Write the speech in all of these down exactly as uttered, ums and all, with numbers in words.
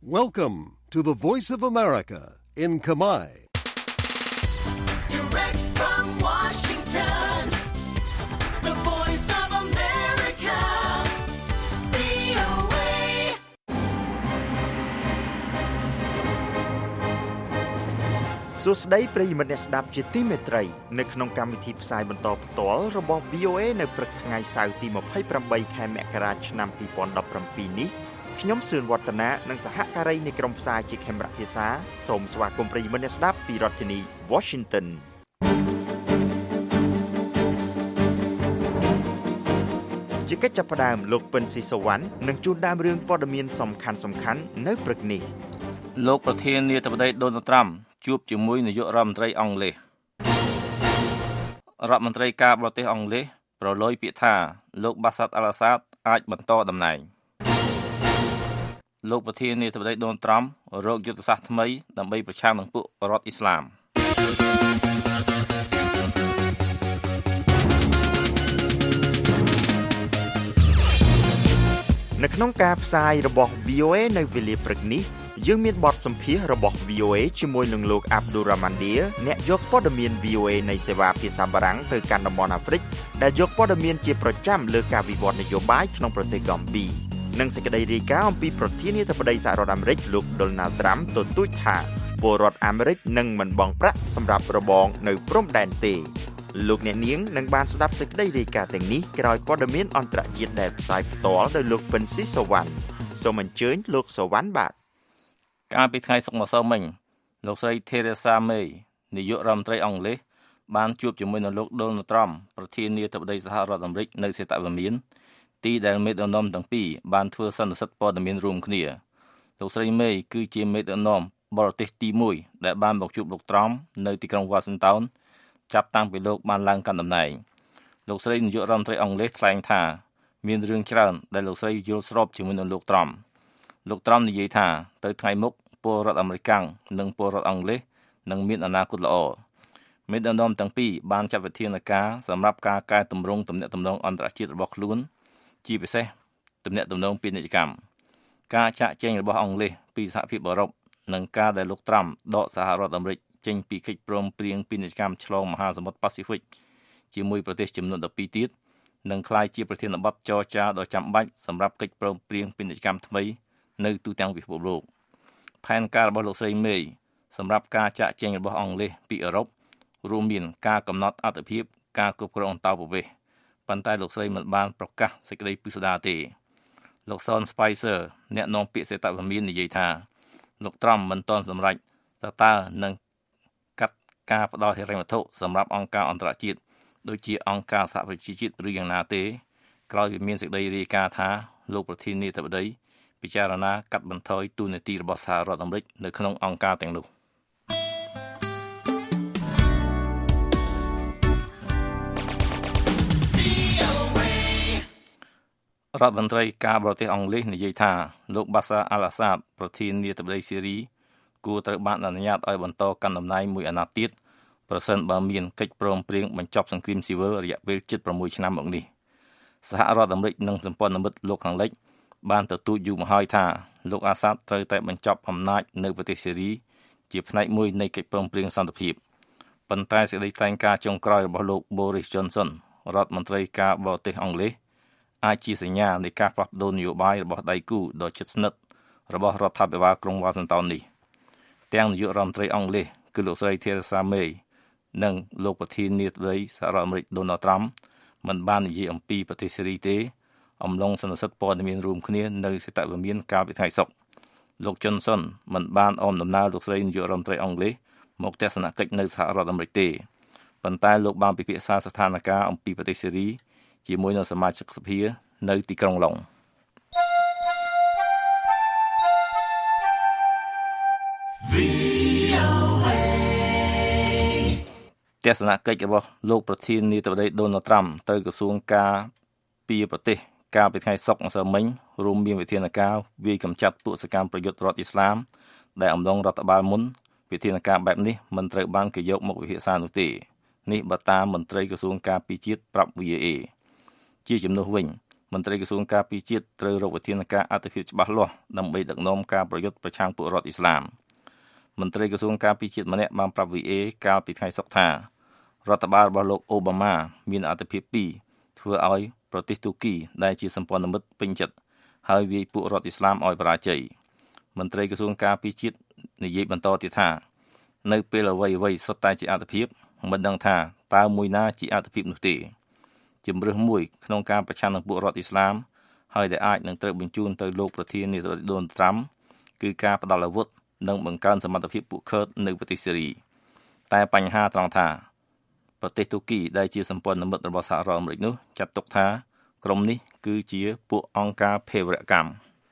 Welcome to the Voice of America in Khmer. Direct from Washington, the Voice of America, វី អូ เอសួស្តីប្រិយមិត្តអ្នកស្ដាប់ជាទីមេត្រីនៅក្នុងកម្មវិធីផ្សាយបន្តផ្ទាល់របស់ វី អូ เอ នៅព្រឹកថ្ងៃសៅរ៍ទីยี่สิบแปดខែមករាឆ្នាំยี่สิบสิบเจ็ดនេះខ្ញុំសឿនវឌ្ឍនានិងសហការីនៃក្រុមផ្សាយជាខេមរៈភាសាសូមស្វាគមន៍ប្រិយមិត្តអ្នកស្ដាប់ពីរដ្ឋធានី Washington ជាកិច្ចចាប់ផ្ដើមលោកពិនស៊ីសវណ្ណនឹងជួនដើមរឿងព័ត៌មានសំខាន់សំខាន់នៅព្រឹកនេះលោកប្រធានាធិបតីដូណាល់ត្រាំជួបជាមួយនាយករដ្ឋមន្ត្រីអង់គ្លេសរដ្ឋមន្ត្រីការបរទេសអង់គ្លេសប្រឡយពាក្យថាលោកបាសាត់អាល់អាសាតអាចបន្តតំណែងលោកប្រធានាធិបតីដូណាល់ត្រាំរកយុទ្ធសាស្ត្រថ្មីដើម្បីប្រឆាំងនឹងពួករដ្ឋអ៊ីស្លាមនៅក្នុងការផ្សាយរបស់ វី អូ เอ នៅវេលាព្រឹកនេះយើងមានបទសម្ភាសន៍របស់ វី អូ เอ ជាមួយនឹងលោក Abdul Rahmandia អ្នកយកព័ត៌មាន វី អូ เอ នៃសេវាភាសាបារាំងទៅកាន់តំបន់អាហ្វ្រិកដែលយកព័ត៌មានជាប្រចាំលើការវិវត្តនយោបាយក្នុងប្រទេសហ្គាំប៊ីនិងសេចក្តីរាយការណ៍អំពីប្រធានាធិបតីសហរដ្ឋអាមេរិកលោក Donald Trump ទទូចថាពលរដ្ឋអាមេរិកនឹងមិនបង់ប្រាក់សម្រាប់របងនៅព្រំដែនទេលោកអ្នកនាងនឹងបានស្ដាប់សេចក្តីរាយការណ៍ទាំងនេះក្រោយព័ត៌មានអន្តរជាតិដែលផ្សាយផ្ទាល់ដោយលោកពិនស៊ីសវណ្ណសូមអញ្ជើញលោកសវណ្ណបាទកាលពីថ្ងៃសុក្រម្សិលមិញលោកស្រី Theresa May នាយករដ្ឋមន្ត្រីអង់គ្លេសបានជួបជាមួយនឹងលោក Donald Trump ប្រធានាធិបតីសហរដ្ឋអាមេរិកនៅសេតវិមានទីដែលមេដឹកនាំទាំងពីរបានធ្វើសន្និសីទព័ត៌មានរួមគ្នាលោកស្រី May គឺជាមេដឹកនាំបរទេសទីមួយដែលបានមកជួបលោក Trump នៅទីក្រុង Washington ចាប់តាំងពីលោកបានឡើងកាន់តំណែងលោកស្រីនាយករដ្ឋមន្ត្រីអង់គ្លេសថ្លែងថាមានរឿងច្រើនដែលលោកស្រីយល់ស្របជាមួយនឹងលោក Trump លោក Trump និយាយថាទៅថ្ងៃមុខពលរដ្ឋអាមេរិកនិងពលរដ្ឋអង់គ្លេសនឹងមានអនាគតល្អមេដឹកនាំទាំងពីរបានចាត់វិធានការសម្រាប់ការកែតម្រង់ទំនាក់ទំនងអន្តរជាតិរបស់ខ្លួនជាពិសេសទំនាក់ទំនងពាណិជ្ជកម្មការចាក់ចែងរបស់អង់គ្លេសពីសហភាពអឺរ៉ុបនិងការដែលលោក Trump ដកសហរដ្ឋអាមេរិកចេញពីកិច្ចព្រមព្រៀងពាណិជ្ជកម្មឆ្លងមហាសមុទ្រប៉ាស៊ីហ្វិកជាមួយប្រទេសចំនួនដប់ពីរទៀតនឹងក្លាយជាប្រធានបទចរចាដ៏ចាំបាច់សម្រាប់កិច្ចព្រមព្រៀងពាណិជ្ជកម្មថ្មីនៅទូទាំងពិភពលោកផែនការរបស់លោកស្រី May សម្រាប់ការចាក់ចែងរបស់អង់គ្លេសពីអឺរ៉ុបរួមមានការកំណត់អត្ថប្រយោជន៍ការគ្រប់គ្រងអន្តោប្រវេសន៍ប៉ុន្តែលោកស្រីមិនបានប្រកាសសេចក្តីពិស្ដារទេលោក Sean Spicer អ្នកនាំពាក្យសេតវិមាននិយាយថាលោក Trump មិនទាន់សម្រេចថាតើនឹងកាត់ការផ្ដល់ហិរញ្ញវត្ថុសម្រាប់អង្គការអន្តរជាតិដូចជាអង្គការសហប្រជាជាតិឬយ៉ាងណាទេក្រោយពីមានសេចក្តីរាយការណ៍ថាលោកប្រធានាធិបតីពិចារណាកាត់បន្ថយតួនាទីរបស់សហរដ្ឋអាមេរិកនៅក្នុងអង្គការទាំងនោះរដ្ឋមន្ត្រីការបរទេសអង់គ្លេសនិយាយថាលោកបាសាអាល់អាសាតប្រធានាធិបតីស៊េរីគួរត្រូវបានអនុញ្ញាតឲ្យបន្តកាន់តំណែងមួយអាណត្តិទៀតប្រសិនបើមានកិច្ចព្រមព្រៀងបញ្ចប់សង្គ្រាមស៊ីវិលរយៈពេលជិតប្រាំមួយឆ្នាំមកនេះសហរដ្ឋអាមេរិកនិងសម្ព័ន្ធមិត្តលោកខាងលិចបានទទូចយូរមកហើយថាលោកអាសាតត្រូវតែបញ្ចប់អំណាចនៅប្រទេសស៊េរីជាផ្នែកមួយនៃកិច្ចព្រមព្រៀងសន្តិភាពប៉ុន្តែសេចក្តីថ្លែងការណ៍ចុងក្រោយរបស់លោក Boris Johnson រដ្ឋមន្ត្រីការបរទេសអង់គ្លេសអាចជាសញ្ញានៃការផ្លាស់ប្ដូរនយោបាយរបស់ដៃគូដ៏ជិតស្និទ្ធរបស់រដ្ឋាភិបាលក្រុង Washington នេះទាំងនាយករដ្ឋមន្ត្រីអង់គ្លេសគឺលោកស្រី Theresa May និងលោកប្រធានាធិបតីសហរដ្ឋអាមេរិក Donald Trump មិនបាននិយាយអំពីប្រទេសស៊េរីទេអំឡុងសន្និសីទព័ត៌មានរួមគ្នានៅសេតវិមានកាលពីថ្ងៃសុក្រលោក Johnson មិនបានអមដំណើរលោកស្រីនាយករដ្ឋមន្ត្រីអង់គ្លេសមកទស្សនកិច្ចនៅសហរដ្ឋអាមេរិកទេប៉ុន្តែលោកបានពិភាក្សាស្ថានភាពអំពីប្រទេសស៊េរីជាមួយនឹងសមាជិកសភានៅទីក្រុងឡុងទស្សនកិច្ចរបស់លោកប្រធានាធិបតី Donald Trump ទៅក្រសួងការពារប្រទេសកាលពីថ្ងៃសុក្រម្សិលមិញរួមមានវិធានការវាយកម្ចាត់ពួកសកម្មប្រយុទ្ធរដ្ឋអ៊ីស្លាមដែលអំឡុងរដ្ឋបាលមុនវិធានការបែបនេះមិនត្រូវបានគេយកមកវិភាសានោះទេនេះបើតាមមន្ត្រីក្រសួងការពារជាតិប្រាប់ វី អូ เอ ជាជំនួសវិញមន្ត្រីក្រសួងការពារជាតិត្រូវរកវិធានការអន្តរជាតិច្បាស់លាស់ដើម្បីដឹកនាំការប្រយុទ្ធប្រឆាំងពួករដ្ឋអ៊ីស្លាមមន្ត្រីក្រសួងការពារជាតិម្នាក់បានប្រាប់ វី เอ កាលពីថ្ងៃសុក្រថារដ្ឋបាលរបស់លោកអូបាម៉ាមានអត្ថប្រយោជន៍ពីរធ្វើឲ្យប្រទេសទូគីដែលជាសម្ព័ន្ធមិត្តពេញចិត្តហើយវាយពួករដ្ឋអ៊ីស្លាមឲ្យបរាជ័យមន្ត្រីក្រសួងការពារជាតិនិយាយបន្តទៀតថានៅពេលអ្វីៗសុទ្ធតែជាអត្ថប្រយោជន៍មិនដឹងថាតើមួយណាជាអត្ថប្រយោជន៍នោះទេជំរើសមួយក្នុងការប្រឆាំងនឹងពួករដ្ឋអ៊ីស្លាមហើយដែលអាចនឹងត្រូវបញ្ជូនទៅលោកប្រធានាធិបតីដូណាល់ត្រាំគឺការផ្ដល់អាវុធនិងបង្កើនសមត្ថភាពពួកឃឺតនៅប្រទេសសេរីតែបញ្ហាត្រង់ថាប្រទេសទូគីដែលជាសម្ព័ន្ធមិត្តរបស់សហរដ្ឋអាមេរិកនោះចាត់ទុកថាក្រុមនេះគឺជាពួកអង្គការភេរវកម្ម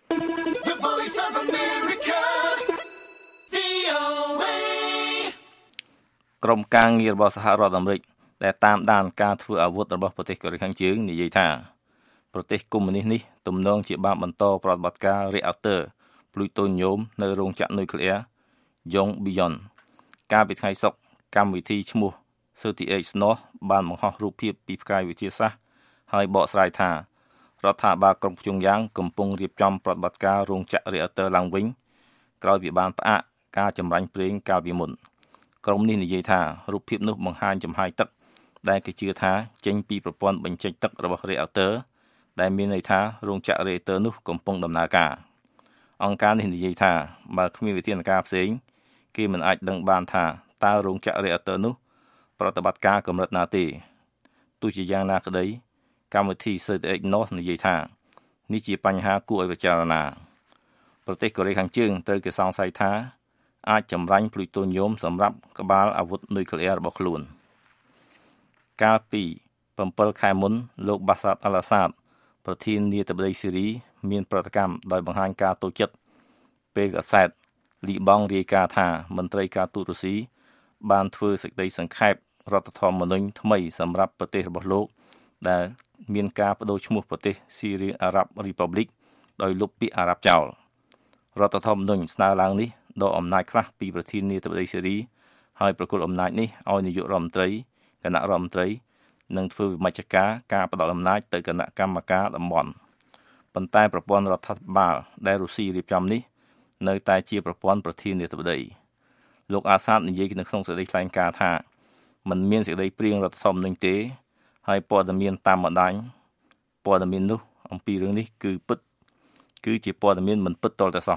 ក្រុមការងាររបស់សហរដ្ឋអាមេរិកដែលតាមដានការធ្វើអាវុធរបស់ប្រទេសកូរ៉េខាងជើងនិយាយថាប្រទេសកុម្មុយនីសនេះទំនងជាបានបន្តប្រតិបត្តិការរៀកអាល់ទ័រភ្លុយតូនញោមនៅរោងចក្រនុយក្លេអ៊ែរយ៉ុងប៊ីយ៉ុនកាលពីថ្ងៃសុក្រកម្មវិធីឈ្មោះ thirty-eight North បានបង្ហោះរូបភាពពីផ្កាយវិទ្យាសាស្ត្រហើយបកស្រាយថារដ្ឋាភិបាលក្រុងព្យុងយ៉ាងកំពុងរៀបចំប្រតិបត្តិការរោងចក្ររៀកអាល់ទ័រឡើងវិញក្រោយពីបានផ្អាកការចម្រាញ់ប្រេងកាលពីមុនក្រុមនេះនិយាយថារូបភាពនោះបង្ហាញចំហាយទឹកដែលគេជឿថាចេញពីប្រព័ន្ធបញ្ចេញទឹករបស់រៀកអាល់ទ័រដែលមានន័យថារោងចក្ររៀកអាល់ទ័រនោះកំពុងដំណើរការអង្គការនេះនិយាយថាបើគ្មានវិធានការផ្សេងគេមិនអាចដឹងបានថាតើរោងចក្ររៀកអាល់ទ័រនោះប្រតិបត្តិការកម្រិតណាទេទោះជាយ៉ាងណាក្តីកម្មវិធី thirty-eight North និយាយថានេះជាបញ្ហាគួរឲ្យពិចារណាប្រទេសកូរ៉េខាងជើងត្រូវគេសង្ស័យថាអាចចម្រាញ់ភ្លុយតូនញោមសម្រាប់ក្បាលអាវុធនុយក្លេអ៊ែររបស់ខ្លួនកាលពីsevenខែមុនលោកបាសាតអាល់អាសាតប្រធានាធិបតីសេរីមានប្រតិកម្មដោយបង្ហាញការតូចចិត្តពេលកាសែតលីបង់រាយការណ៍ថាមន្ត្រីការទូតរុស្ស៊ីបានធ្វើសេចក្តីសង្ខេបរដ្ឋធម្មនុញ្ញថ្មីសម្រាប់ប្រទេសរបស់លោកដែលមានការបដូរឈ្មោះប្រទេស Syrian Arab Republic ដោយលុបពាក្យអារ៉ាប់ចោលរដ្ឋធម្មនុញ្ញស្នើឡើងនេះដកអំណាចខ្លះពីប្រធានាធិបតីសេរីហើយប្រគល់អំណាចនេះឲ្យនាយករដ្ឋមន្ត្រីគណៈរដ្ឋមន្ត្រីនិងធ្វើវិមជ្ឈការការផ្ដល់អំណាចទៅគណៈកម្មការតំបន់ប៉ុន្តែប្រព័ន្ធរដ្ឋាភិបាលដែលរុស្ស៊ីរៀបចំនេះនៅតែជាប្រព័ន្ធប្រធានាធិបតីលោកអាសាតនិយាយនៅក្នុងសេចក្តីថ្លែងការណ៍ថាมันមានសេចក្តីព្រៀងរដ្ឋធម្មនុញ្ញទេហើយព័ត៌មានតាមបណ្ដាញព័ត៌មាននោះអំពីរឿងនេះគឺពិតគឺជាព័ត៌មានមិនពិតទាល់តែសោះ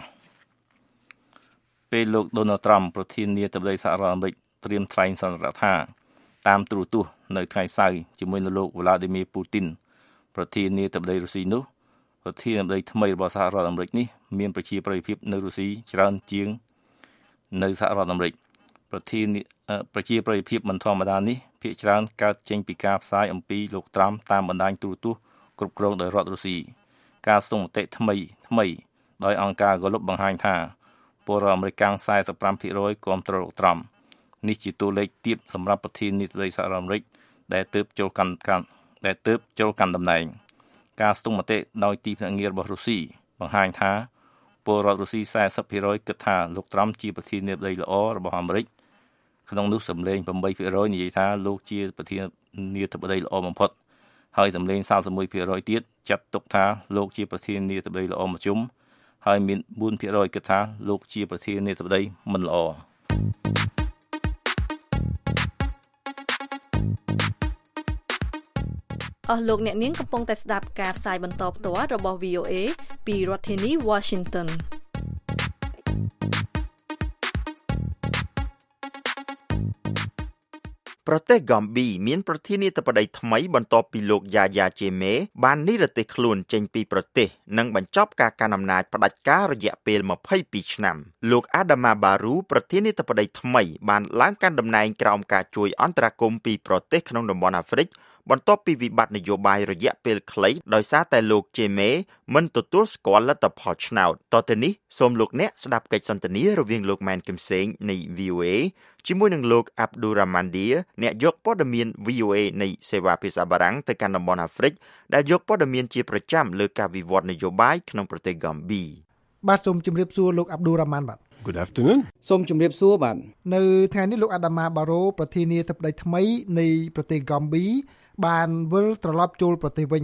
ពេលលោកដូណាល់ត្រាំប្រធានាធិបតីសហរដ្ឋអាមេរិកត្រៀមថ្លែងសន្និដ្ឋានថាតាមទូរទស្សន៍នៅថ្ងៃសៅរ៍ជាមួយនឹងលោក Vladimir Putin ប្រធានាធិបតីរុស្ស៊ីនោះប្រធានាធិបតីថ្មីរបស់សហរដ្ឋអាមេរិកនេះមានប្រជាប្រិយភាពនៅរុស្ស៊ីច្រើនជាងនៅសហរដ្ឋអាមេរិកប្រធានប្រជាប្រិយភាពមិនធម្មតានេះភាគច្រើនកើតចេញពីការផ្សាយអំពីលោកត្រាំតាមបណ្ដាញទូរទស្សន៍គ្រប់គ្រងដោយរដ្ឋរុស្ស៊ីការស្ទង់មតិថ្មីថ្មីដោយអង្គការ Gallup បង្ហាញថាពលរដ្ឋអាមេរិកកាំងforty-five percent គាំទ្រលោកត្រាំនេះជាតួលេខទាបសម្រាប់ប្រធានាធិបតីសហរដ្ឋអាមេរិកដែលទើបចូលកាន់កាន់ដែលទើបចូលកាន់តំណែងការស្ទង់មតិដោយទីភ្នាក់ងាររបស់រុស្ស៊ីបង្ហាញថាពលរដ្ឋរុស្ស៊ីforty percent គិតថាលោកត្រាំជាប្រធានាធិបតីល្អរបស់អាមេរិកក្នុងនោះសម្លេងeight percent និយាយថាលោកជាប្រធានាធិបតីល្អបំផុតហើយសម្លេងthirty-one percent ទៀតចាត់ទុកថាលោកជាប្រធានាធិបតីល្អមធ្យមហើយមានfour percent គិតថាលោកជាប្រធានាធិបតីមិនល្អអស់លោកអ្នកនាងកំពុងតែស្ដាប់ការផ្សាយបន្តផ្ទាល់របស់ វី អូ អេ ពីរដ្ឋធានី Washington ប្រទេសហ្គាំប៊ីមានប្រធានាធិបតីថ្មីបន្ទាប់ពីលោកយ៉ាយ៉ាជេមេបាននិរទេសខ្លួនចេញពីប្រទេសនិងបញ្ចប់ការកាន់អំណាចផ្ដាច់ការរយៈពេលtwenty-twoឆ្នាំលោកអាដាម៉ាបារូប្រធានាធិបតីថ្មីបានឡើងកាន់តំណែងក្រោមការជួយអន្តរាគមន៍ពីប្រទេសក្នុងតំបន់អាហ្វ្រិកបន្ទាប់ពីវិបត្តិនយោបាយរយៈពេលខ្លីដោយសារតែលោកជេមេមិនទទួលស្គាល់លទ្ធផលឆ្នោតតទៅនេះសូមលោកអ្នកស្ដាប់កិច្ចសន្ទនារវាងលោកម៉ែនគឹមសេងនៃ វី អូ អេ ជាមួយនឹងលោក Abdul Rahmandia អ្នកយកព័ត៌មាន វី អូ អេ នៃសេវាភាសាបារាំងទៅកាន់តំបន់អាហ្វ្រិកដែលយកព័ត៌មានជាប្រចាំលើការវិវត្តនយោបាយក្នុងប្រទេសហ្គាំប៊ីបាទសូមជម្រាបសួរលោក Abdul Rahman បាទ Good afternoon សូមជម្រាបសួរបាទនៅថ្ងៃនេះលោក Adama Barrow ប្រធានាធិបតីថ្មីនៃប្រទេសហ្គាំប៊ីបានវិលត្រឡប់ចូលប្រទេសវិញ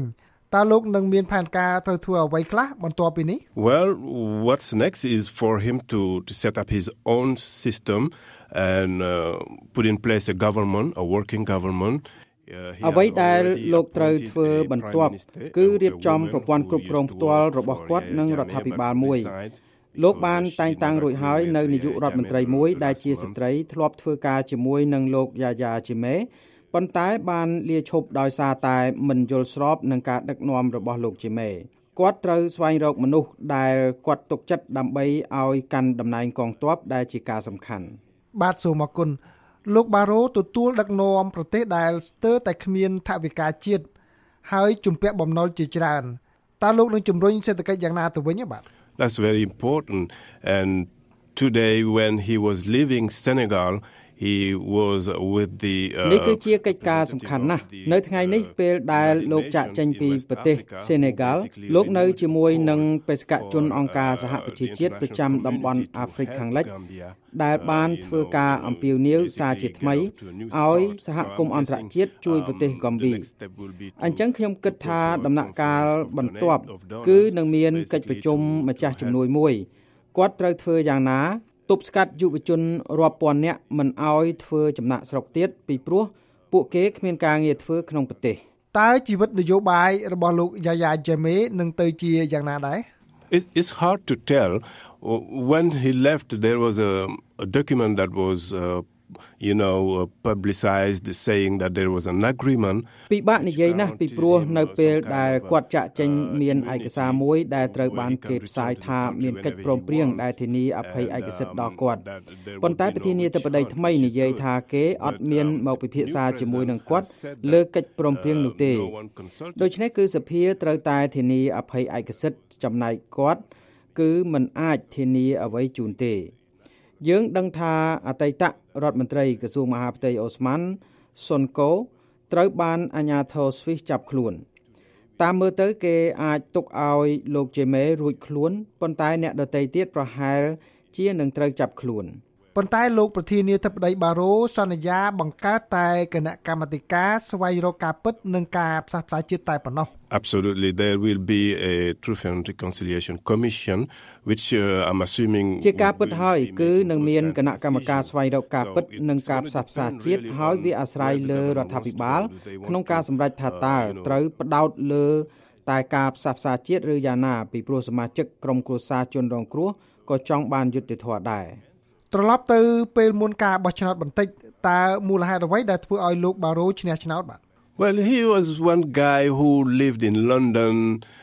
តើលោកនឹងមានផែនការត្រូវធ្វើអ្វីខ្លះបន្ទាប់ពីនេះ Well, what's next is for him to to set up his own system and uh, put in place a government, a working government. អ្វីដែលលោកត្រូវធ្វើបន្ទាប់គឺរៀបចំប្រព័ន្ធគ្រប់គ្រងផ្ទាល់របស់គាត់និងរដ្ឋាភិបាលមួយលោកបានតែងតាំងរួចហើយនៅនាយករដ្ឋមន្ត្រីមួយដែលជាស្ត្រីធ្លាប់ធ្វើការជាមួយនឹងលោកយ៉ាយ៉ាជីមេប៉ុន្តែបានលាឈប់ដោយសារតែមិនយល់ស្របនឹងការដឹកនាំរបស់លោកជីមេគាត់ត្រូវស្វែងរកមនុស្សដែលគាត់ទុកចិត្តដើម្បីឲ្យកាន់តំណែងកងទ័ពដែលជាការសំខាន់បាទសូមអរគុណលោកបារ៉ូទទួលដឹកនាំប្រទេសដែលស្ទើរតែគ្មានថវិកាជាតិហើយជំពាក់បំណុលជាច្រើនតើលោកនឹងជំរុញសេដ្ឋកិច្ចយ៉ាងណាទៅវិញបាទ That's very important and today when he was leaving Senegal he was with the នេះគឺជាកិច្ចការសំខាន់ណាស់នៅថ្ងៃនេះពេលដែលលោកចាក់ចេញពីប្រទេស Senegal លោកនៅជាមួយនឹងបេសកជនអង្គការសហប្រជាជាតិប្រចាំតំបន់អាហ្វ្រិកខាងលិចដែលបានធ្វើការអំពាវនាវសារជាថ្មីឲ្យសហគមន៍អន្តរជាតិជួយប្រទេសហ្គាំប៊ីអញ្ចឹងខ្ញុំគិតថាដំណាក់កាលបន្ទាប់គឺនឹងមានកិច្ចប្រជុំម្ចាស់ជំនួយមួយគាត់ត្រូវធ្វើយ៉ាងណាទប់ស្កាត់យុវជនរាប់ពាន់នាក់មិនឲ្យធ្វើចំណាក់ស្រុកទៀតពីព្រោះពួកគេគ្មានការងារធ្វើក្នុងប្រទេសតើជីវិតនយោបាយរបស់លោកយ៉ាយ៉ាជេមេនឹងទៅជាយ៉ាងណាដែរ It's hard to tell when he left there was a, a document that was uh, you know uh, publicized saying that there was an agreement ពិបាកនិយាយណាស់ពីព្រោះនៅពេលដែលគាត់ចាក់ចេញមានឯកសារមួយដែលត្រូវបានគេផ្សាយថាមានកិច្ចព្រមព្រៀងដែលធានាអភ័យឯកសិទ្ធិដល់គាត់ប៉ុន្តែប្រធានាធិបតីថ្មីនិយាយថាគេអត់មានមកពិភាក្សាជាមួយនឹងគាត់លើកិច្ចព្រមព្រៀងនោះទេដូច្នេះគឺសភាត្រូវតែធានាអភ័យឯកសិទ្ធិចំណែកគាត់គឺមិនអាចធានាអ្វីជូនទេយើងដឹងថាអតីតរដ្ឋមន្ត្រីក្រសួងមហាផ្ទៃអូស្ម៉ាន់សុនកូត្រូវបានអាជ្ញាធរស្វីសចាប់ខ្លួនតាមមើលទៅគេអាចទុកឲ្យលោកជេមេរួចខ្លួនប៉ុន្តែអ្នកដទៃទៀតប្រហែលជានឹងត្រូវចាប់ខ្លួនប៉ុន្តែលោកប្រធានាធិបតីបារ៉ូសន្យាបង្កើតតែគណៈកម្មាធិការស្វែងរកការពិតនិងការផ្សះផ្សាជាតិតែប៉ុណ្ណោះ Absolutely there will be a Truth and Reconciliation Commission which uh, I'm assuming ជាការពិតហើយគឺនឹងមានគណៈកម្មការស្វែងរកការពិតនិងការផ្សះផ្សាជាតិហើយវាអាស្រ័យលើរដ្ឋាភិបាលក្នុងការសម្រេចថាតើត្រូវផ្ដោតលើតែការផ្សះផ្សាជាតិឬយ៉ាងណាពីព្រោះសមាជិកក្រុមគ្រួសារជនរងគ្រោះក៏ចង់បានយុត្តិធម៌ដែរត្រឡប់ទៅពេលមុនការបោះឆ្នោតបន្តិចតើមូលហេតុអ្វីដែលធ្វើឲ្យលោកបារ៉ូឈ្នះឆ្នោតបាទ Well he was one guy who lived in London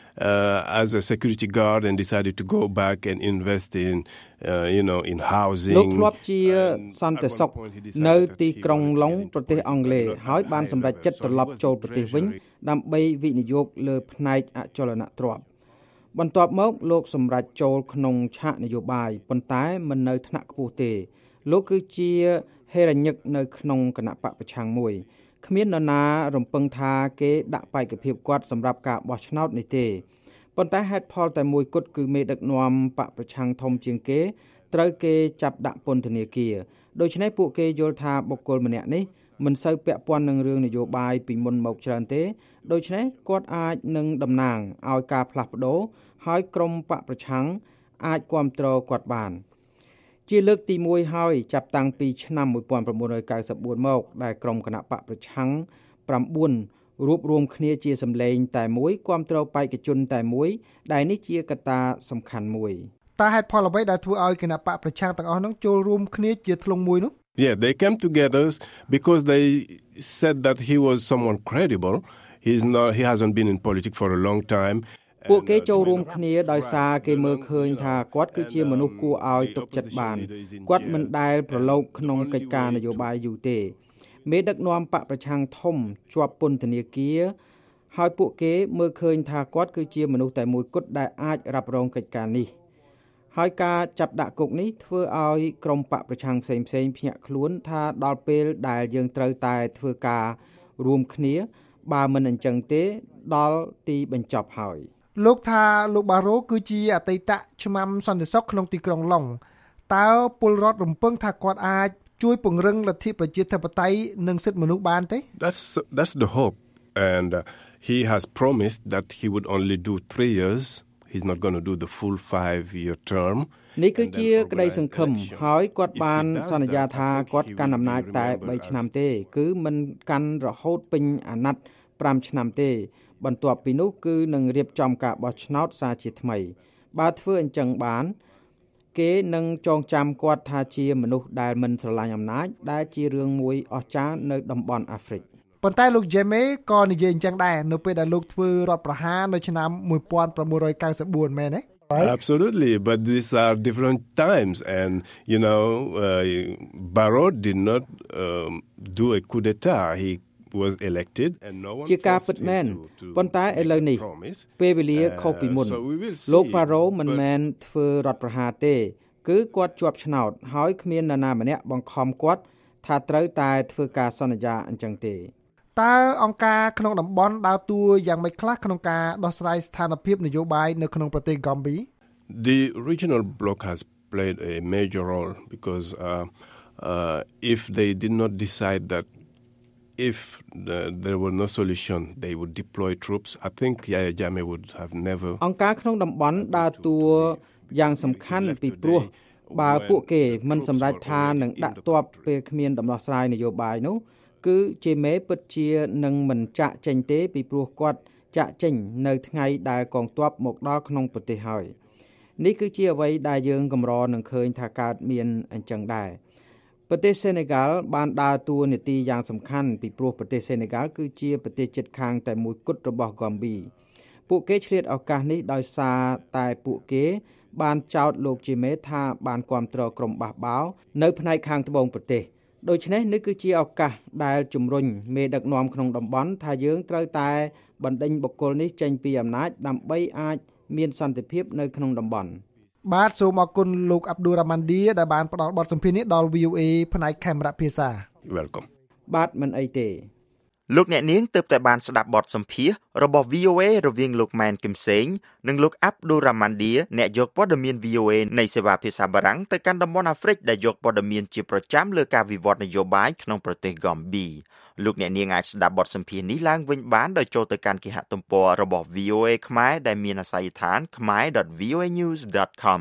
uh, as a security guard and decided to go back and invest in uh, you know in housing លោកធ្លាប់ជាសន្តិសុខនៅទីក្រុងឡុងប្រទេសអង់គ្លេសហើយបានសម្រេចចិត្តត្រឡប់ចូលប្រទេសវិញដើម្បីវិនិយោគលើផ្នែកអចលនទ្រព្យបន្ទាប់មកលោកសម្រេចចូលក្នុងឆាកនយោបាយប៉ុន្តែមិននៅថ្នាក់ខ្ពស់ទេលោកគឺជាហេរញ្ញិកនៅក្នុងគណៈបកប្រឆាំងមួយគ្មាននរណារំពឹងថាគេដាក់បេក្ខភាពគាត់សម្រាប់ការបោះឆ្នោតនេះទេប៉ុន្តែហេតុផលតែមួយគត់គឺមេដឹកនាំបកប្រឆាំងធំជាងគេត្រូវគេចាប់ដាក់ពន្ធនាគារដូច្នេះពួកគេយល់ថាបុគ្គលម្នាក់នេះមិនសូវពាក់ព័ន្ធនឹងរឿងនយោបាយពីមុនមកច្រើនទេដូច្នេះគាត់អាចនឹងតំណាងឲ្យការផ្លាស់ប្ដូរហើយក្រុមបកប្រឆាំងអាចគ្រប់គ្រងគាត់បានជាលើកទីមួយហើយចាប់តាំងពីឆ្នាំnineteen ninety-fourមកដែលក្រុមគណៈបកប្រឆាំងnineរួបរวมគ្នាជាសម្លេងតែមួយគ្រប់គ្រងបេក្ខជនតែមួយដែលនេះជាកត្តាសំខាន់មួយតើហេតុផលអ្វីដែលធ្វើឲ្យគណៈបកប្រឆាំងទាំងអស់នោះចូលរួមគ្នាជាធ្លុងមួយនោះ Yeah they came together because they said that he was someone credible he's not he hasn't been in politics for a long time ពួកគេចូលរួមគ្នាដោយសារគេមើលឃើញថាគាត់គឺជាមនុស្សគួរឲ្យទុកចិត្តបានគាត់មិនដែលប្រឡូកក្នុងកិច្ចការនយោបាយយូរទេមេដឹកនាំបកប្រឆាំងធំជាប់ពន្ធនាគារហើយពួកគេមើលឃើញថាគាត់គឺជាមនុស្សតែមួយគត់ដែលអាចរ៉ាប់រងកិច្ចការនេះហើយការចាប់ដាក់គុកនេះធ្វើឲ្យក្រុមបកប្រឆាំងផ្សេងៗភ្ញាក់ខ្លួនថាដល់ពេលដែលយើងត្រូវតែធ្វើការរួមគ្នាបើមិនអញ្ចឹងទេដល់ទីបញ្ចប់ហើយលោកថាលោកបារ៉ូគឺជាអតីតឆ្មាំសន្តិសុខក្នុងទីក្រុងឡុងតើពលរដ្ឋរំពឹងថាគាត់អាចជួយពង្រឹងលទ្ធិប្រជាធិបតេយ្យនិងសិទ្ធិមនុស្សបានទេ That's that's the hope and uh, he has promised that he would only do three years. He's not going to do the full five-year term. នេះគឺជាក្តីសង្ឃឹមហើយគាត់បានសន្យាថាគាត់កាន់អំណាចតែបីឆ្នាំទេគឺមិនកាន់រហូតពេញអាណត្តិប្រាំឆ្នាំទេបន្ទាប់ពីនោះគឺនឹងរៀបចំការបោះឆ្នោតសាជាថ្មីបើធ្វើអញ្ចឹងបានគេនឹងចងចាំគាត់ថាជាមនុស្សដែលមិនស្រឡាញ់អំណាចដែលជារឿងមួយអស្ចារ្យនៅតំបន់អាហ្វ្រិកប៉ុន្តែលោក Jammeh ក៏និយាយអញ្ចឹងដែរនៅពេលដែលលោកធ្វើរដ្ឋប្រហារនៅឆ្នាំnineteen ninety-four មែនទេ Right? Absolutely, but these are different times, and you know, uh, Barrow did not um, do a coup d'état. He was elected, and no one. ជាការពិតមែនប៉ុន្តែឥឡូវនេះពេលវេលាខុសពីមុនលោក Barrow មិនមែនធ្វើរដ្ឋប្រហារទេគឺគាត់ជាប់ឆ្នោតហើយគ្មាននរណាម្នាក់បង្ខំគាត់ថាត្រូវតែធ្វើការសន្យាអញ្ចឹងទេតើអង្គការក្នុងតំបន់ដើរតួយ៉ាងម៉េចខ្លះក្នុងការដោះស្រាយស្ថានភាពនយោបាយនៅក្នុងប្រទេស Gambia? The regional bloc has played a major role because uh, uh, if they did not decide that if the, there were no solution they would deploy troops, I think Yahya Jammeh would have never អង្គការក្នុងតំបន់ដើរតួយ៉ាងសំខាន់ពីព្រោះបើពួកគេមិនសម្រេចថានឹងដាក់ទ័ពពេលគ្មានដំណោះស្រាយនយោបាយនោះគឺជាមេពិតជានឹងមិនចាក់ចេញទេពីព្រោះគាត់ចាក់ចេញនៅថ្ងៃដែលកងទ័ពមកដល់ក្នុងប្រទេសហើយនេះគឺជាអ្វីដែលយើងកម្រនឹងឃើញថាកើតមានអញ្ចឹងដែរប្រទេសសេនេហ្គាល់បានដើរតួនាទីយ៉ាងសំខាន់ពីព្រោះប្រទេសសេនេហ្គាល់គឺជាប្រទេសជិតខាងតែមួយគត់របស់ហ្គាំប៊ីពួកគេឆ្លៀតឱកាសនេះដោយសារតែពួកគេបានចោទលោកជាមេថាបានគាំទ្រក្រុមបះបោរនៅផ្នែកខាងត្បូងប្រទេសដូច្នេះនេះគឺជាឱកាសដែលជំរុញមេដឹកនាំក្នុងតំបន់ថាយើងត្រូវតែបណ្ដេញបុគ្គលនេះចេញពីអំណាចដើម្បីអាចមានសន្តិភាពនៅក្នុងតំបន់បាទសូមអរគុណលោក Abdul Rahmandia ដែលបានផ្ដល់បទសម្ភាសន៍នេះដល់ V O A ផ្នែកខេមរៈភាសា Welcome បាទមិនអីទេលោកអ្នកនាងទើបតែបានស្ដាប់បទសម្ភាសន៍របស់ V O A រវាងលោកម៉ែនគឹមសេងនិងលោក Abdul Rahmandia អ្នកយកព័ត៌មាន V O A នៃសេវាភាសាបារាំងទៅកាន់តំបន់អាហ្វ្រិកដែលយកព័ត៌មានជាប្រចាំលើការវិវត្តនយោបាយក្នុងប្រទេសហ្គាំប៊ីលោកអ្នកនាងអាចស្ដាប់បទសម្ភាសន៍នេះឡើងវិញបានដោយចូលទៅកាន់គេហទំព័ររបស់ V O A ខ្មែរដែលមានអាសយដ្ឋាន khmae dot v o a news dot com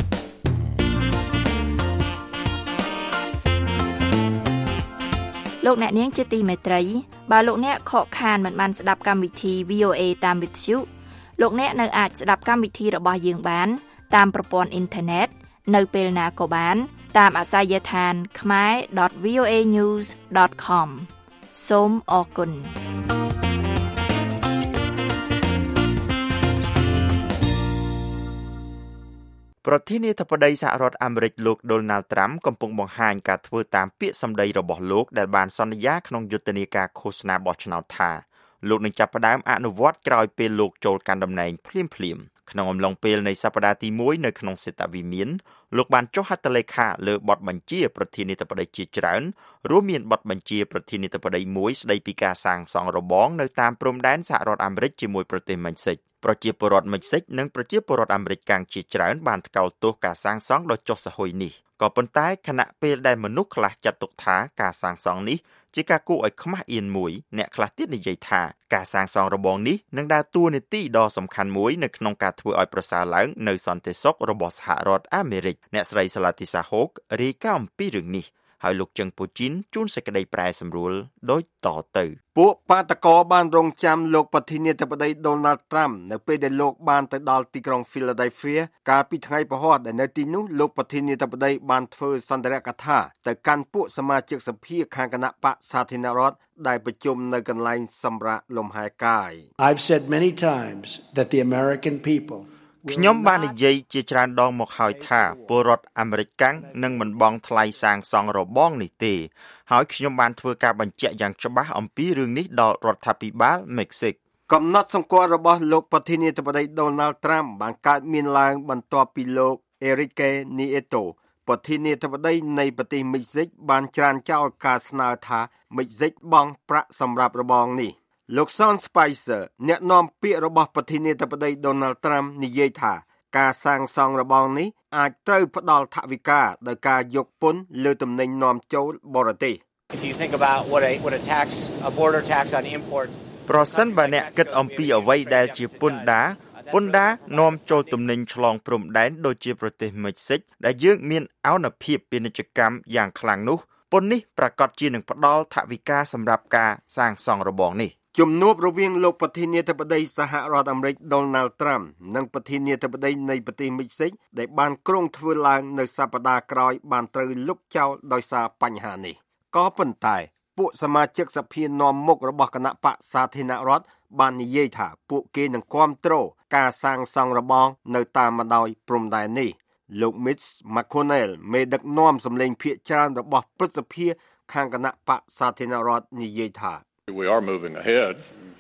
លោកអ្នកនាងជាទីមេត្រីបើលោកអ្នកខកខានមិនបានស្ដាប់កម្មវិធី V O A តាមវិទ្យុលោកអ្នកនៅអាចស្ដាប់កម្មវិធីរបស់យើងបានតាមប្រព័ន្ធអ៊ីនធឺណិតនៅពេលណាក៏បានតាមអាសយដ្ឋាន khmae dot v o a news dot com សូមអរគុណប្រធានាធិបតីសហរដ្ឋអាមេរិកលោក Donald Trump កំពុងបង្ហាញការធ្វើតាមពាក្យសម្ដីរបស់លោកដែលបានសន្យាក្នុងយុទ្ធនាការឃោសនាបោះឆ្នោតថាលោកនឹងចាប់ផ្ដើមអនុវត្តក្រោយពេលលោកចូលកាន់តំណែងភ្លាមៗក្នុងអំឡុងពេលនៃសប្តាហ៍ទីមួយនៅក្នុងសេតវិមានលោកបានចុះហត្ថលេខាលើបទបញ្ជាប្រធានាធិបតីជាច្រើនរួមមានបទបញ្ជាប្រធានាធិបតីមួយស្ដីពីការសាងសង់របងនៅតាមព្រំដែនសហរដ្ឋអាមេរិកជាមួយប្រទេសមិចស៊ិកប្រជាពលរដ្ឋមិចស៊ិកនិងប្រជាពលរដ្ឋអាមេរិកកាំងជាច្រើនបានថ្កោលទោសការសាងសង់ដ៏ចុះសាហ៊ុយនេះក៏ប៉ុន្តែខណៈពេលដែលមនុស្សខ្លះចាត់ទុកថាការសាងសង់នេះជាការគួរឲ្យខ្មាស់អៀនមួយអ្នកខ្លះទៀតនិយាយថាការសាងសង់របងនេះនឹងដើរតួនាទីដ៏សំខាន់មួយនៅក្នុងការធ្វើឲ្យប្រសើរឡើងនៅសន្តិសុខរបស់សហរដ្ឋអាមេរិកអ្នកស្រីសាឡាទីសាហូករាយការណ៍អំពីរឿងនេះហើយលោកជឹងពូជីនជួនសេចក្តីប្រែសម្រួលដូចតទៅពួកបាតកោបានរងចាំលោកប្រធានាធិបតី Donald Trump នៅពេលដែលលោកបានទៅដល់ទីក្រុង Philadelphia កាលពីថ្ងៃពហុដែលនៅទីនោះលោកប្រធានាធិបតីបានធ្វើសន្ទរកថាទៅកាន់ពួកសមាជិកសភាខាងគណៈបក្សសាធារណរដ្ឋដែលប្រជុំនៅកន្លែងសម្រាកលំហែកាយ I've said many times that the American people ខ្ញុំបាននិយាយជាច្រើនដងមកហើយថាពលរដ្ឋអាមេរិកកាំងនឹងមិនបង់ថ្លៃសាងសង់របងនេះទេហើយខ្ញុំបានធ្វើការបញ្ជាក់យ៉ាងច្បាស់អំពីរឿងនេះដល់រដ្ឋាភិបាលមិចស៊ិកកំណត់សម្គាល់របស់លោកប្រធានាធិបតី Donald Trump បានកើតមានឡើងបន្ទាប់ពីលោក Enrique Nieto ប្រធានាធិបតីនៃប្រទេសមិចស៊ិកបានច្រានចោលការស្នើថាមិចស៊ិកបង់ប្រាក់សម្រាប់របងនេះលោក Sean Spicer អ្នកនាំពាក្យរបស់ប្រធានាធិបតី Donald Trump និយាយថាការសាងសង់របងនេះអាចត្រូវផ្ដល់ថវិកាដោយការយកពន្ធលើទំនិញនាំចូលបរទេស If you think about what a what a tax a border tax on imports ប្រសិនបើអ្នកគិតអំពីអ្វីដែលជាពន្ធដារពន្ធដារនាំចូលទំនិញឆ្លងព្រំដែនដូចជាប្រទេសមិចស៊ិកដែលយើងមានអនុភាពពាណិជ្ជកម្មយ៉ាងខ្លាំងនោះពន្ធនេះប្រកាសជានឹងផ្ដល់ថវិកាសម្រាប់ការសាងសង់របងនេះជំនួបរវាងលោកប្រធានាធិបតីសហរដ្ឋអាមេរិក Donald Trump និងប្រធានាធិបតីនៃប្រទេសមិចស៊ិកដែលបានគ្រោងធ្វើឡើងនៅសប្តាហ៍ក្រោយបានត្រូវលុបចោលដោយសារបញ្ហានេះក៏ប៉ុន្តែពួកសមាជិកសភានាំមុខរបស់គណៈបក្សសាធារណរដ្ឋបាននិយាយថាពួកគេនឹងគាំទ្រការសាងសង់របងនៅតាមបណ្ដោយព្រំដែននេះលោក Mitch McConnell មេដឹកនាំសម្លេងភាគច្រើនរបស់ព្រឹទ្ធសភាខាងគណៈបក្សសាធារណរដ្ឋនិយាយថា We are moving ahead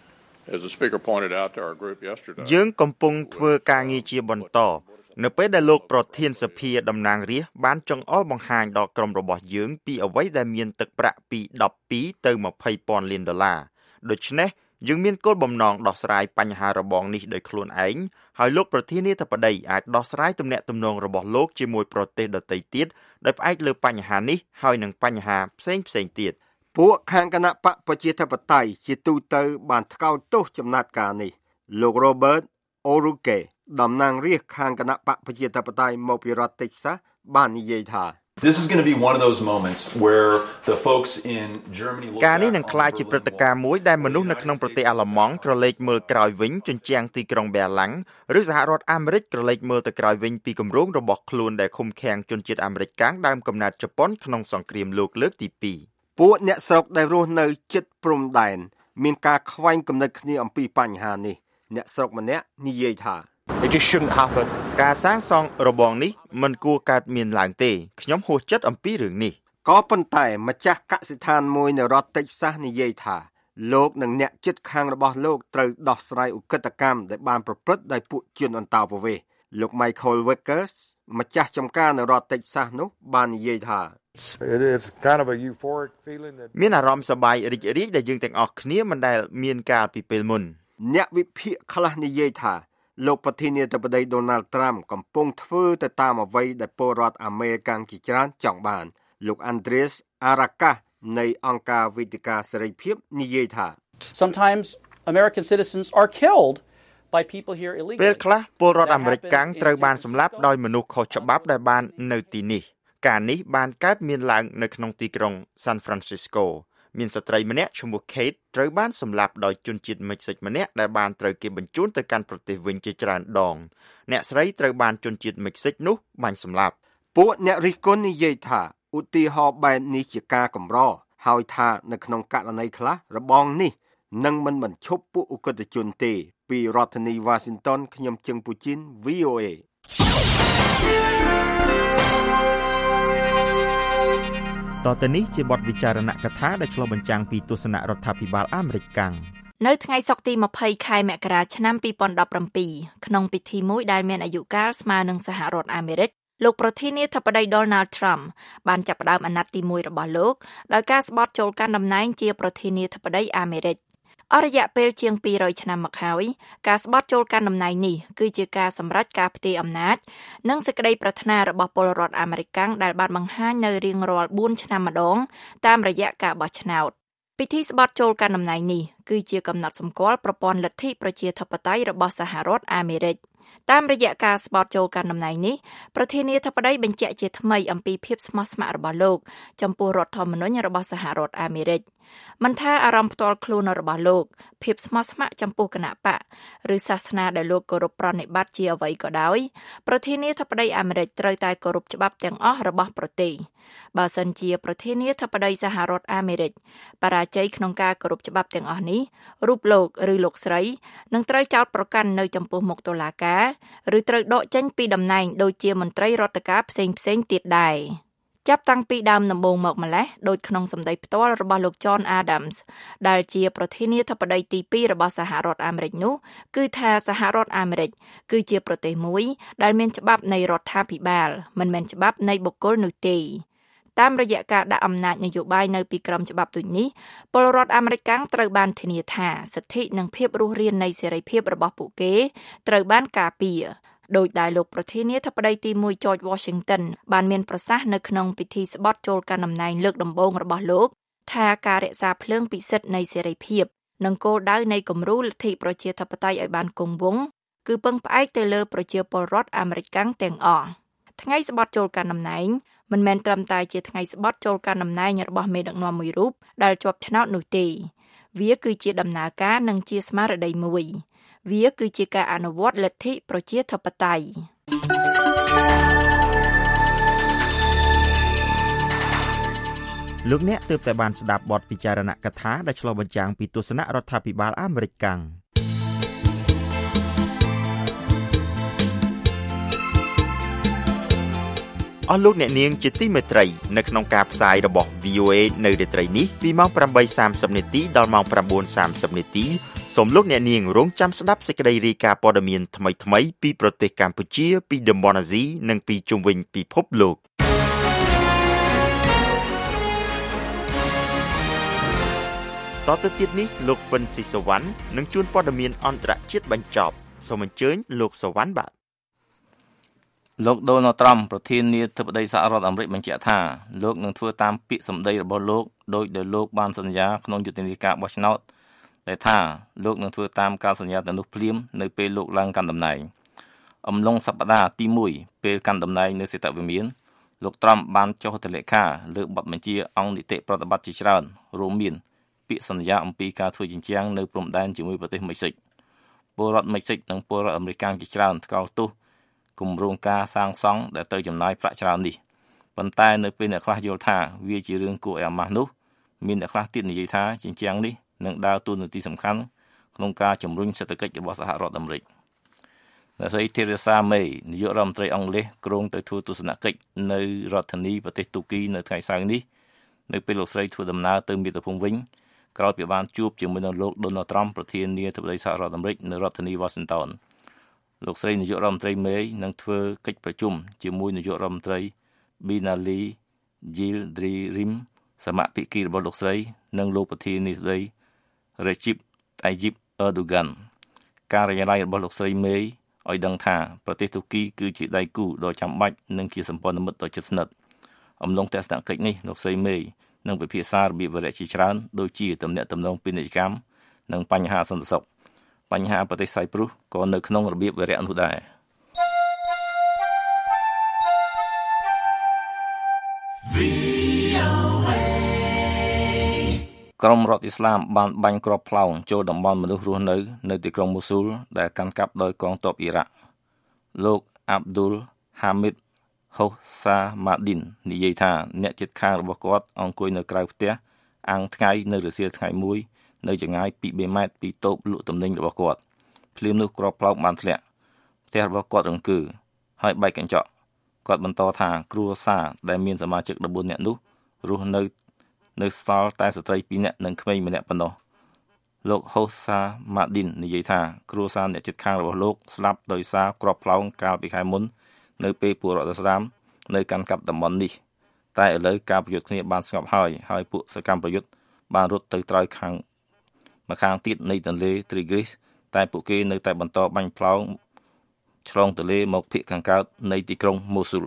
as the speaker pointed out to our group yesterday យើងកំពុងធ្វើការងារជាបន្តនៅពេលដែលលោកប្រធានសភាតំណាងរាស្ត្របានចង្អុលបង្ហាញដល់ក្រុមរបស់យើងពីអ្វីដែលមានទឹកប្រាក់ពីដប់ពីរទៅម្ភៃពាន់លានដុល្លារដូច្នេះយើងមានគោលបំណងដោះស្រាយបញ្ហារបងនេះដោយខ្លួនឯងហើយលោកប្រធានាធិបតីអាចដោះស្រាយទំនាក់ទំនងរបស់លោកជាមួយប្រទេសដទៃទៀតដោយផ្អែកលើបញ្ហានេះហើយនិងបញ្ហាផ្សេងផ្សេងទៀតពួកខាងគណៈបកប្រជាធិបតេយ្យជាទូទៅបានថ្កោលទោសចំណាត់ការនេះលោក Robert O'Rourke តំណាងរាស្ត្រខាងគណៈបកប្រជាធិបតេយ្យមកពីរដ្ឋ Texas បាននិយាយថា This is going to be one of those moments where the folks in Germany ការនេះនឹងក្លាយជាព្រឹត្តិការណ៍មួយដែលមនុស្សនៅក្នុងប្រទេសអាល្លឺម៉ង់ក្រឡេកមើលក្រោយវិញជញ្ជាំងទីក្រុងបែរឡាំងឬសហរដ្ឋអាមេរិកក្រឡេកមើលទៅក្រោយវិញពីគម្រោងរបស់ខ្លួនដែលឃុំឃាំងជនជាតិអាមេរិកកាំងដើមកំណើតជប៉ុនក្នុងសង្គ្រាមលោកលើកទីពីរពួកអ្នកស្រុកដែលរស់នៅជិតព្រំដែនមានការខ្វែងគំនិតគ្នាអំពីបញ្ហានេះអ្នកស្រុកម្នាក់និយាយថា It just shouldn't happen ការសាងសង់របងនេះមិនគួរកើតមានឡើងទេខ្ញុំហួសចិត្តអំពីរឿងនេះក៏ប៉ុន្តែម្ចាស់កសិដ្ឋានមួយនៅរដ្ឋ Texas និយាយថាលោកនិងអ្នកជិតខាងរបស់លោកត្រូវដោះស្រាយឧក្រិដ្ឋកម្មដែលបានប្រព្រឹត្តដោយពួកជនអន្តោប្រវេសន៍លោក Michael Wickers ម្ចាស់ចម្ការនៅរដ្ឋ Texas នោះបាននិយាយថា It is kind of a euphoric feeling that មានអារម្មណ៍សប្បាយរីករាយដែលយើងទាំងអស់គ្នាមិនដែលមានកាលពីពេលមុនអ្នកវិភាគខ្លះនិយាយថាលោកប្រធានាធិបតី Donald Trump កំពុងធ្វើទៅតាមអ្វីដែលពលរដ្ឋអាមេរិកជាច្រើនចង់បានលោក Andres Arakas នៃអង្គការវេទិកាសេរីភាពនិយាយថា Sometimes American citizens are killed by people here illegally ពេលខ្លះពលរដ្ឋអាមេរិកកាំងត្រូវបានសម្លាប់ដោយមនុស្សខុសច្បាប់ដែលបាននៅទីនេះការនេះបានកើតមានឡើងនៅក្នុងទីក្រុង San Francisco មានស្ត្រីម្នាក់ឈ្មោះ Kate ត្រូវបានសម្លាប់ដោយជនជាតិមិចស៊ិកម្នាក់ដែលបានត្រូវគេបញ្ជូនទៅកាន់ប្រទេសវិញជាច្រើនដងអ្នកស្រីត្រូវបានជនជាតិមិចស៊ិកនោះបាញ់សម្លាប់ពួកអ្នករិះគន់និយាយថាឧទាហរណ៍បែបនេះជាការកម្រហើយថានៅក្នុងករណីខ្លះរបងនេះនឹងមិនបញ្ឈប់ពួកឧក្រិដ្ឋជនទេពីរដ្ឋធានី Washington ខ្ញុំជឹងពូជីន V O A តទៅនេះជាបទវិចារណកថាដែលឆ្លុះបញ្ចាំងពីទស្សនៈរដ្ឋាភិបាលអាមេរិកកាំងនៅថ្ងៃសុក្រទីម្ភៃខែមករាឆ្នាំពីរពាន់ដប់ប្រាំពីរក្នុងពិធីមួយដែលមានអាយុកាលស្មើនឹងសហរដ្ឋអាមេរិកលោកប្រធានាធិបតី Donald Trump បានចាប់ផ្ដើមអាណត្តិទីមួយរបស់លោកដោយការស្បត់ចូលកាន់តំណែងជាប្រធានាធិបតីអាមេរិកអស់រយៈពេលជាងពីររយឆ្នាំមកហើយការស្បត់ចូលកាន់តំណែងនេះគឺជាការសម្រេចការផ្ទេរអំណាចនិងសេចក្តីប្រាថ្នារបស់ពលរដ្ឋអាមេរិកដែលបានបង្ហាញនៅរៀងរាល់បួនឆ្នាំម្ដងតាមរយៈការបោះឆ្នោតពិធីស្បត់ចូលកាន់តំណែងនេះគឺជាកំណត់សម្គាល់ប្រព័ន្ធលទ្ធិប្រជាធិបតេយ្យរបស់សហរដ្ឋអាមេរិកតាមរយៈការស្បត់ចូលកាន់តំណែងនេះប្រធានាធិបតីបញ្ជាក់ជាថ្មីអំពីភាពស្មោះស្ម័គ្ររបស់លោកចំពោះរដ្ឋធម្មនុញ្ញរបស់សហរដ្ឋអាមេរិកមិនថាអារម្មណ៍ផ្ទាល់ខ្លួនរបស់លោកភាពស្មោះស្ម័គ្រចំពោះគណបក្សឬសាសនាដែលលោកគោរពប្រណិប័តជាអ្វីក៏ដោយប្រធានាធិបតីអាមេរិកត្រូវតែគោរពច្បាប់ទាំងអស់របស់ប្រទេសបើសិនជាប្រធានាធិបតីសហរដ្ឋអាមេរិកបរាជ័យក្នុងការគោរពច្បាប់ទាំងអស់នេះរូបលោកឬលោកស្រីនឹងត្រូវចោទប្រកាន់នៅចំពោះមុខតុលាការឬត្រូវដកចេញពីតំណែងដូចជាមន្ត្រីរដ្ឋការផ្សេងផ្សេងទៀតដែរចាប់តាំងពីដើមដំបូងមកម្លេះដោយក្នុងសម្ដីផ្ទាល់របស់លោក John Adams ដែលជាប្រធានាធិបតីទីពីររបស់សហរដ្ឋអាមេរិកនោះគឺថាសហរដ្ឋអាមេរិកគឺជាប្រទេសមួយដែលមានច្បាប់នៃរដ្ឋាភិបាលមិនមែនច្បាប់នៃបុគ្គលនោះទេតាមរយៈការដាក់អំណាចនយោបាយនៅពីក្រោមច្បាប់ដូចនេះពលរដ្ឋអាមេរិកត្រូវបានធានាថាសិទ្ធិនិងភាពរស់រាននៃសេរីភាពរបស់ពួកគេត្រូវបានការពារដោយដែលលោកប្រធានាធិបតីទីមួយ George Washington បានមានប្រសាសន៍នៅក្នុងពិធីស្បត់ចូលកាន់តំណែងលើកដំបូងរបស់លោកថាការរក្សាភ្លើងពិសិដ្ឋនៃសេរីភាពនិងគោលដៅនៃគំរូលទ្ធិប្រជាធិបតេយ្យឲ្យបានគង់វង្សគឺពឹងផ្អែកទៅលើប្រជាពលរដ្ឋអាមេរិកកាំងទាំងអស់ថ្ងៃស្បត់ចូលកាន់តំណែងមិនមែនត្រឹមតែជាថ្ងៃស្បត់ចូលកាន់តំណែងរបស់មេដឹកនាំមួយរូបដែលជាប់ឆ្នោតនោះទេវាគឺជាដំណើរការនិងជាស្មារតីមួយវាគឺជាការអនុវត្តលទ្ធិប្រជាធិបតេយ្យលោកអ្នកទើបតែបានស្ដាប់បទពិចារណកថាដែលឆ្លុះបញ្ចាំងពីទស្សនៈរដ្ឋាភិបាលអាមេរិកកាំងអស់លោកអ្នកនាងជាទីមេត្រីនៅក្នុងការផ្សាយរបស់ វី អូ เอ នៅរាត្រីនេះពីម៉ោង ប្រាំបីសាមសិប នាទីដល់ម៉ោង ប្រាំបួនសាមសិប នាទីសូមលោកអ្នកនាងរងចាំស្ដាប់សេចក្តីរាយការណ៍ព័ត៌មានថ្មីៗពីប្រទេសកម្ពុជាពីតំបន់អាស៊ីនិងពីជុំវិញពិភពលោកតទៅទៀតនេះលោកពិនស៊ីសវណ្ណនឹងជួនព័ត៌មានអន្តរជាតិបញ្ចប់សូមអញ្ជើញលោកសវណ្ណបាទលោកដូណាល់ត្រាំប្រធានាធិបតីសហរដ្ឋអាមេរិកបញ្ជាក់ថាលោកនឹងធ្វើតាមពាក្យសម្ដីរបស់លោកដោយដែលលោកបានសន្យាក្នុងយុទ្ធនាការបោះឆ្នោតដែលថាលោកនឹងធ្វើតាមការសន្យាទៅនោះភ្លាមនៅពេលលោកឡើងកាន់តំណែងអំឡុងសប្តាហ៍ទីមួយពេលកាន់តំណែងនៅសេតវិមានលោកត្រាំបានចុះហត្ថលេខាលើបទបញ្ជាអង្គនីតិប្រតិបត្តិជាច្រើនរួមមានពាក្យសន្យាអំពីការធ្វើជញ្ជាំងនៅព្រំដែនជាមួយប្រទេសមិចស៊ិកពលរដ្ឋមិចស៊ិកនិងពលរដ្ឋអាមេរិកជាច្រើនថ្កោលទោសគម្រោងការសាងសង់ដែលត្រូវចំណាយប្រាក់ច្រើននេះប៉ុន្តែនៅពេលអ្នកខ្លះយល់ថាវាជារឿងគួរឲ្យអាម៉ាស់នោះមានអ្នកខ្លះទៀតនិយាយថាជញ្ជាំងនេះនឹងដើរតួនាទីសំខាន់ក្នុងការជំរុញសេដ្ឋកិច្ចរបស់សហរដ្ឋអាមេរិកអ្នកស្រី Theresa May នាយករដ្ឋមន្ត្រីអង់គ្លេសគ្រោងទៅធ្វើទស្សនកិច្ចនៅរដ្ឋធានីប្រទេសទូគីនៅថ្ងៃសៅរ៍នេះនៅពេលលោកស្រីធ្វើដំណើរទៅមាតុភូមិវិញក្រោយពីបានជួបជាមួយនឹងលោក Donald Trump ប្រធានាធិបតីសហរដ្ឋអាមេរិកនៅរដ្ឋធានី Washingtonលោកស្រីនាយករដ្ឋមន្ត្រី May នឹងធ្វើកិច្ចប្រជុំជាមួយនាយករដ្ឋមន្ត្រី Binali Yildirim សមាភិកីរបស់លោកស្រីនិងលោកប្រធានាធិបតី Recep Tayyip Erdogan ការិយាល័យរបស់លោកស្រី May ឲ្យដឹងថាប្រទេសទូគីគឺជាដៃគូដ៏ចាំបាច់និងជាសម្ព័ន្ធមិត្តដ៏ជិតស្និទ្ធអំឡុងទស្សនកិច្ចនេះលោកស្រី May នឹងពិភាក្សារបៀបវរៈជាច្រើនដូចជាទំនាក់ទំនងពាណិជ្ជកម្មនិងបញ្ហាសន្តិសុខបញ្ហាប្រទេសសៃប្រុសក៏នៅក្នុងរបៀបវរៈនោះដែរក្រុមរដ្ឋអ៊ីស្លាមបានបាញ់គ្រាប់ផ្លោងចូលតំបន់មនុស្សរស់នៅនៅទីក្រុងមូស៊ូលដែលកាន់កាប់ដោយកងទ័ពអ៊ីរ៉ាក់លោកអាប់ឌុលហាមីតហូសាម៉ាឌីននិយាយថាអ្នកជិតខាងរបស់គាត់អង្គុយនៅក្រៅផ្ទះអាំងថ្ងៃនៅរសៀលថ្ងៃមួយនៅចម្ងាយពីបីម៉ែត្រពីតូបលក់ទំនិញរបស់គាត់ភ្លាមនោះគ្រាប់ផ្លោងបានធ្លាក់ផ្ទះរបស់គាត់រង្គើហើយបែកកញ្ចក់គាត់បន្តថាគ្រួសារដែលមានសមាជិកដប់បួននាក់នោះរស់នៅនៅសល់តែស្ត្រីពីរនាក់និងក្មេងម្នាក់ប៉ុណ្ណោះលោកហូសាម៉ាឌីននិយាយថាគ្រួសារអ្នកជិតខាងរបស់លោកស្លាប់ដោយសារគ្រាប់ផ្លោងកាលពីខែមុននៅពេលពលរដ្ឋឥស្លាមនៅកាន់កាប់តំបន់នេះតែឥឡូវការប្រយុទ្ធគ្នាបានស្ងប់ហើយហើយពួកសកម្មប្រយុទ្ធបានរត់ទៅត្រើយខាងម្ខាងទៀតនៃទន្លេ Tigris តែពួកគេនៅតែបន្តបាញ់ផ្លោងឆ្លងទន្លេមកភាគខាងកើតនៃទីក្រុង Mosul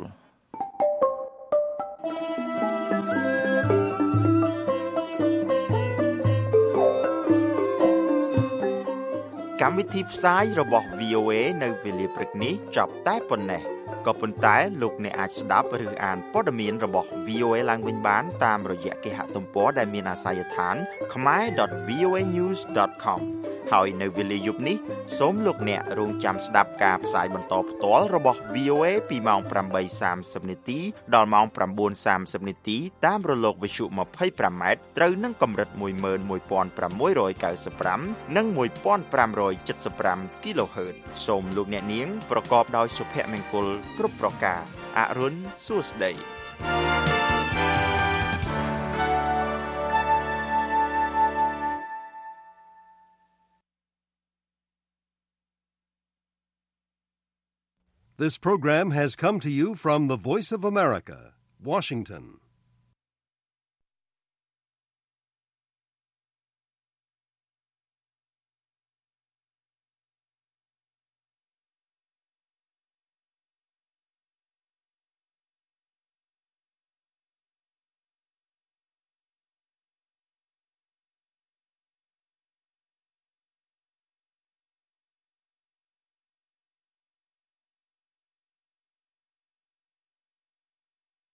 កម្មវិធីផ្សាយរបស់ វី អូ เอ នៅវេលាព្រឹកនេះចប់តែប៉ុណ្ណេះក៏ប៉ុន្តែលោកអ្នកអាចស្ដាប់ឬអានព័ត៌មានរបស់ វី អូ เอ ឡើងវិញបានតាមរយៈគេហទំព័រដែលមានអាសយដ្ឋាន khmer dot v o a news dot com ហើយនៅវេលាយប់នេះសូមលោកអ្នករងចាំស្ដាប់ការផ្សាយបន្តផ្ទាល់របស់ វី អូ เอ ពីម៉ោង ប្រាំបីសាមសិប នាទីដល់ម៉ោង ប្រាំបួនសាមសិប នាទីតាមរលកវិទ្យុ ยี่สิบห้า ម៉ែត្រត្រូវនឹងកម្រិត một nghìn một trăm sáu mươi lăm និង một nghìn năm trăm七十ห้า kHz សូមលោកអ្នកនាងប្រកបដោយសុភមង្គលគ្រប់ប្រការអរុនសួស្តី This program has come to you from the Voice of America, Washington.